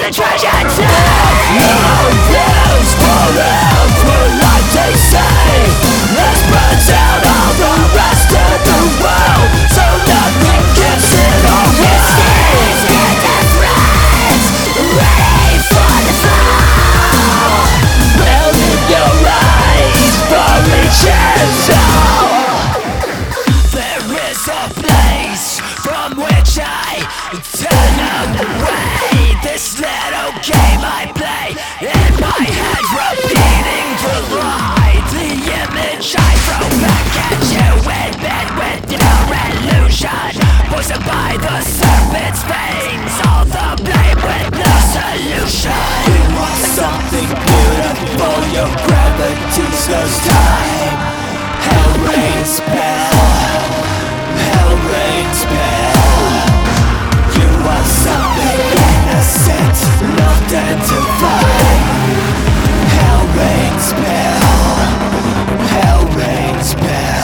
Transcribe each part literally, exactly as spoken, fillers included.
the tragedy. Love lives forever like they say. Let's burn down all the rest of the world, so nothing gets in our way. Death threats, ready for the fall. Building your eyes for reaching out. There is a place from which I turn away. This little game I play in my head, repeating the lie. The image I throw back at you in bed with your illusion, poisoned by the serpent's veins. All the blame with no solution. You want something beautiful, your gravity slows time. Hell rains spell, hell rains spell. You want something innocent, loved and divine. Hell rains spell, hell rains spell.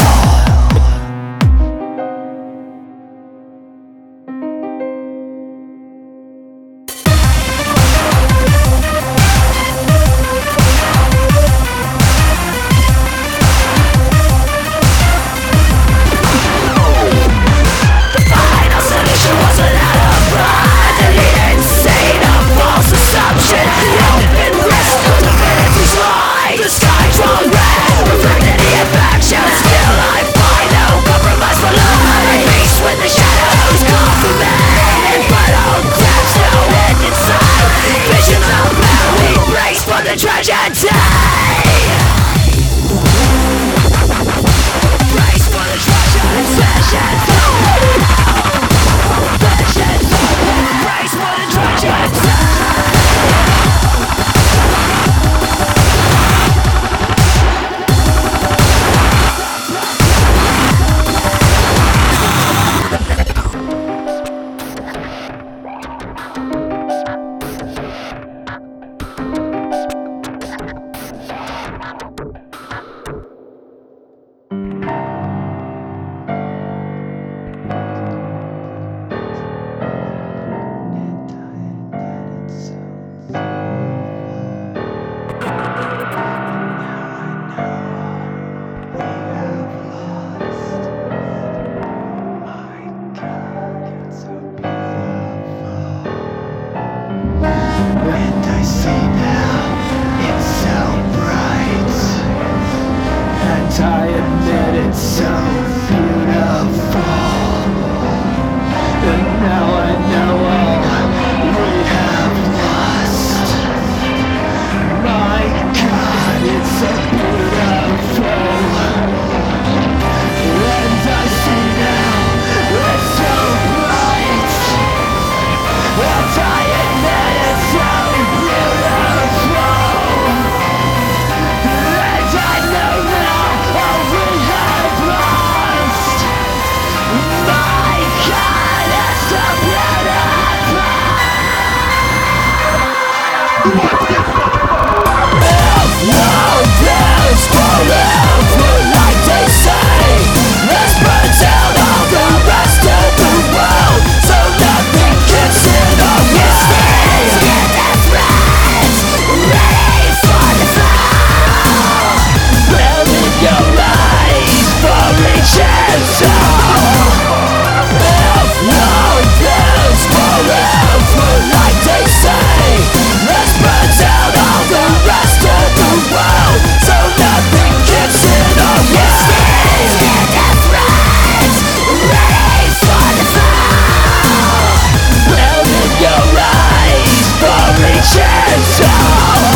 Tragedy! Brace for the tragedy. Brace for the tragedy. And I see now, it's so bright, and I admit it's so beautiful. And now I know all we have lost. My God, it's so beautiful. And I see now, it's so bright, and I admit it's so Chance